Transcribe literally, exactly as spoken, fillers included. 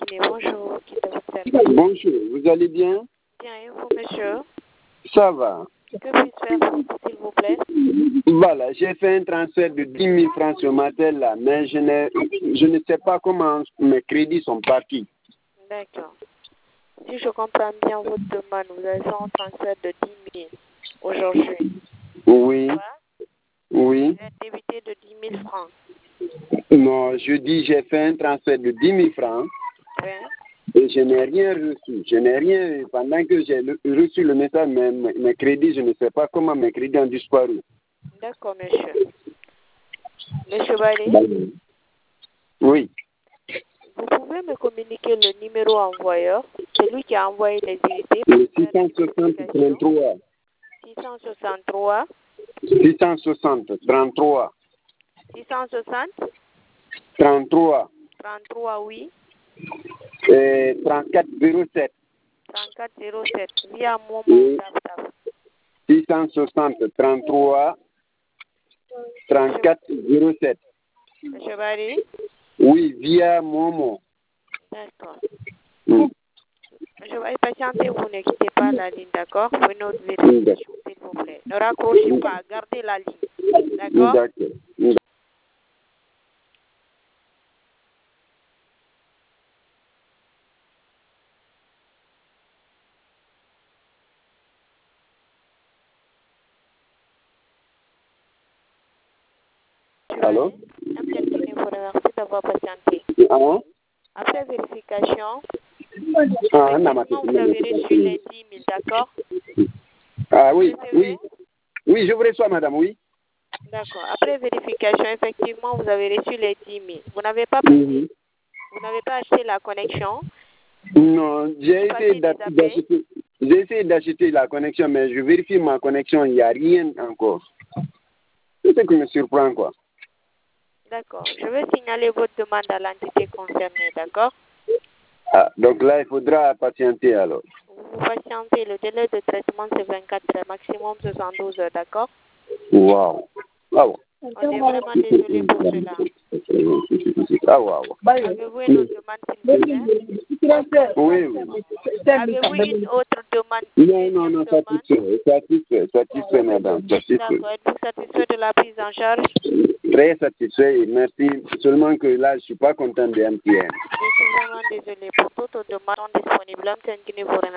cabinet. Bonjour, qui est votre service? Bonjour, vous allez bien? Bien, et vous, monsieur? Ça va. Que puis-je faire pour vous, s'il vous plaît? Voilà, j'ai fait un transfert de dix mille francs ce matin-là, mais je ne, je ne sais pas comment mes crédits sont partis. D'accord. Si je comprends bien votre demande, vous avez fait un transfert de dix mille aujourd'hui. Oui. Quoi? Oui. Vous êtes débité de dix mille francs. Non, je dis j'ai fait un transfert de dix mille francs Oui. et je n'ai rien reçu. Je n'ai rien, pendant que j'ai le- reçu le message, mes, mes crédits, je ne sais pas comment mes crédits ont disparu. D'accord, monsieur. Monsieur Balé, Oui. vous pouvez me communiquer le numéro envoyeur, celui qui a envoyé les unités. Le six cent soixante trente-trois. six cent soixante-trois. six cent soixante trente-trois. six cent soixante. trente-trois. trente-trois, oui. Et trente-quatre zéro sept. trente-quatre zéro sept. Via Momo Oui. Taf. six cent soixante trente-trois. trente-quatre zéro sept. Monsieur Barry? Oui, via Momo. D'accord. Mm. Je vais patienter, vous ne quittez pas la ligne, d'accord? Pour une autre vérification, s'il vous plaît. Ne raccrochez pas, gardez la ligne. D'accord? D'accord. Mm. Allô? M T N Guinée vous remercie d'avoir patienté. Ah, Après vérification, ah, non, ma effectivement, vous avez reçu les dix mille, d'accord? Ah oui, Vous oui. recevez? Oui, je vous reçois, madame, oui. D'accord. Après vérification, effectivement, vous avez reçu les dix mille. Vous n'avez pas passé, Mhm. vous n'avez pas acheté la connexion. Non, j'ai Vous essayé passez d'a- des appels. d'acheter, j'ai essayé d'acheter la connexion, mais je vérifie ma connexion, il n'y a rien encore. C'est ce qui me surprend, quoi. D'accord. Je vais signaler votre demande à l'entité concernée, d'accord? Ah, donc là, il faudra patienter alors. Vous patientez. Le délai de traitement, c'est vingt-quatre heures, maximum soixante-douze heures, d'accord? Wow. Wow. On est vraiment désolé pour cela. Ah, wow. Avez-vous une autre demande, s'il vous plaît? Oui, oui. Avez-vous une autre demande? Non, non, non, Deuxième demande? satisfait, satisfait, satisfait, madame, satisfait. D'accord. Êtes-vous satisfait de la prise en charge? Très satisfait, merci. Seulement que là, je ne suis pas content de M T N. Je suis vraiment désolé pour toute demande disponible. M T N Guinée vous remercie.